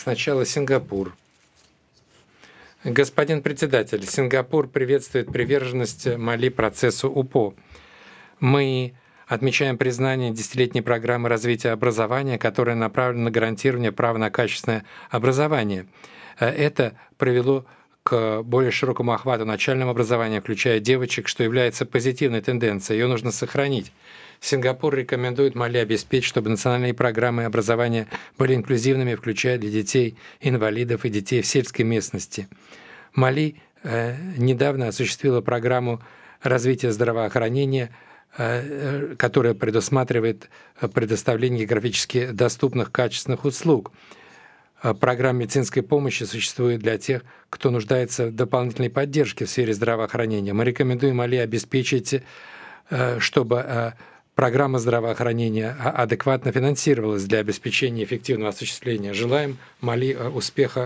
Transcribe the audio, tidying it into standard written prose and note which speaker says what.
Speaker 1: Сначала Сингапур. Господин председатель, Сингапур приветствует приверженность Мали процессу УПО. Мы отмечаем признание десятилетней программы развития образования, которая направлена на гарантирование права на качественное образование. Это привело к более широкому охвату начального образования, включая девочек, что является позитивной тенденцией. Ее нужно сохранить. Сингапур рекомендует Мали обеспечить, чтобы национальные программы образования были инклюзивными, включая для детей инвалидов и детей в сельской местности. Мали недавно осуществила программу развития здравоохранения, которая предусматривает предоставление географически доступных качественных услуг. Программа медицинской помощи существует для тех, кто нуждается в дополнительной поддержке в сфере здравоохранения. Мы рекомендуем Мали обеспечить, чтобы программа здравоохранения адекватно финансировалась для обеспечения эффективного осуществления. Желаем Мали успеха